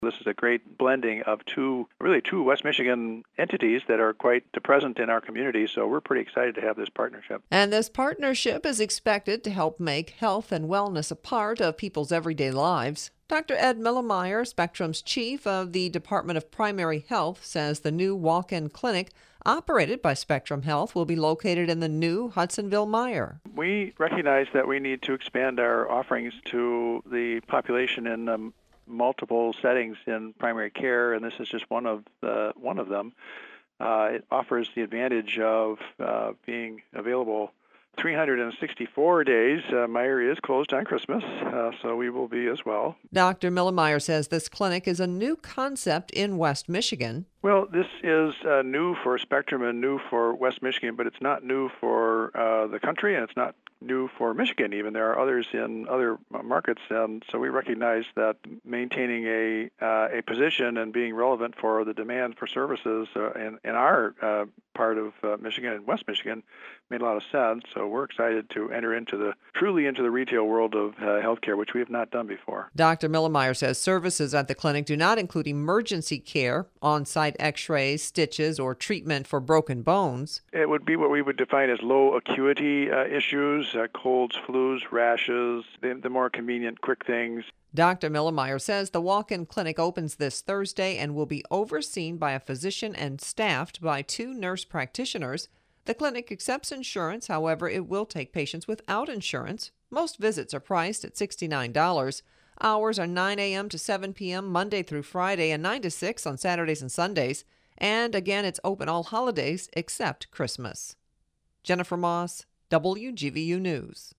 This is a great blending of two West Michigan entities that are quite present in our community, so we're pretty excited to have this partnership. And this partnership is expected to help make health and wellness a part of people's everyday lives. Dr. Ed Millemeyer, Spectrum's chief of the Department of Primary Health, says the new walk-in clinic operated by Spectrum Health will be located in the new Hudsonville-Meyer. We recognize that we need to expand our offerings to the population in multiple settings in primary care, and this is just one of them. It offers the advantage of being available 364 days. Meyer is closed on Christmas, so we will be as well. Dr. Millemeyer says this clinic is a new concept in West Michigan. Well, this is new for Spectrum and new for West Michigan, but it's not new for the country, and it's not new for Michigan even. There are others in other markets, and so we recognize that maintaining a position and being relevant for the demand for services in our part of Michigan and West Michigan made a lot of sense. So we're excited to enter truly into the retail world of healthcare, which we have not done before. Dr. Millemeyer says services at the clinic do not include emergency care, on-site x-rays, stitches, or treatment for broken bones. It would be what we would define as low acuity issues, colds, flus, rashes, the more convenient, quick things. Dr. Millemeyer says the walk-in clinic opens this Thursday and will be overseen by a physician and staffed by 2 nurse practitioners. The clinic accepts insurance, however, it will take patients without insurance. Most visits are priced at $69. Hours are 9 a.m. to 7 p.m. Monday through Friday and 9 to 6 on Saturdays and Sundays. And again, it's open all holidays except Christmas. Jennifer Moss, WGVU News.